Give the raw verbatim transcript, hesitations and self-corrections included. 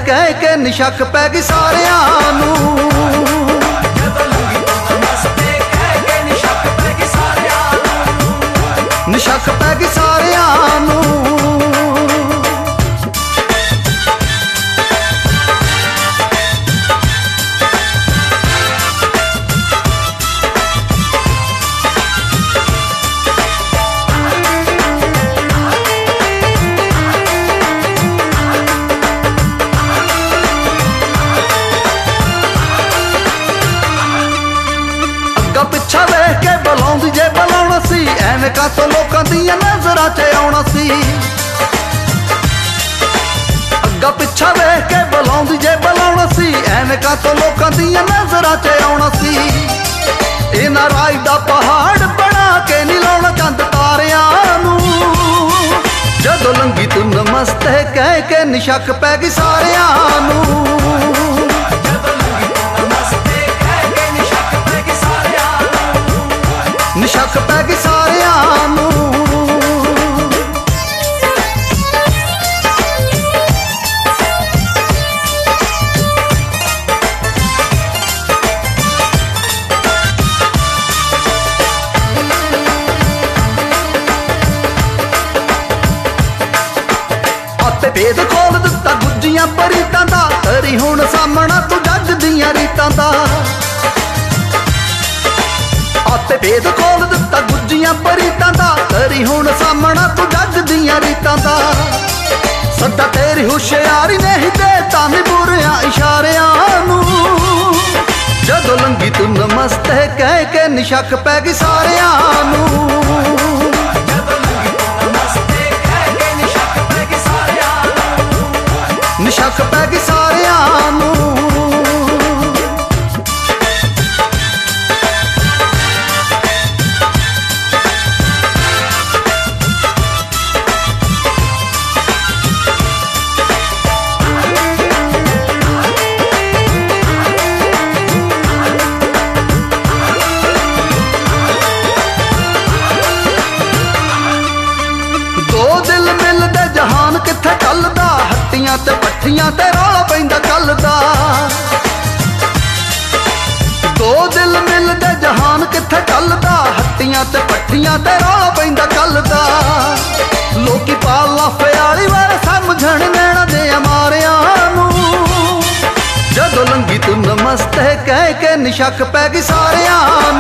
कह के निशक पै गई सारियां नूं। निशक पै गई सारियां नूं। पिछा वेख के बुलाउंदी जे बुलाउणा सी, ऐनकां तो लोकां दियां नज़रां च आउणा सी। अग्गा पिछा वेख के बुलाउंदी जे बुलाउणा सी, ऐनकां तो लोकां दियां नज़रां च आउणा सी। इन्हां राज दा पहाड़ बना के नी लाउणा चंद तारियां नूं। जदों लंघी तू नमस्ते कह के निशक पै गई सारियां नूं। निशक पै गई सारियां नूं। आते भेद खोल दिता गुज्जियां परीतां दा, करी हुण सामना तू जग दियां रीतां दा। आते भेद खोल दिता गुज्जियां परीतां दा, करी हुण सामना तू जग दियां रीतां दा। सदा तेरी हुशियारी ने ही देता नी बुरियां इशारियां नूं। जदों लंघी तू नमस्ते कह के निशक पै गई सारियां नूं। निशक पै गई सारियां नूं। जहान किथे टलदा, हट्टियां ते पट्ठियां ते रौला पैंदा कलदा। दो दिल मिलदे जहान किथे टलदा, हट्टियां ते पट्ठियां ते रौला पैंदा कलदा। लोकी पाला फ्याली वार समझण नैना दे मारियां नूं। जदों लंघी तू नमस्ते कह के निशक पै गई सारियां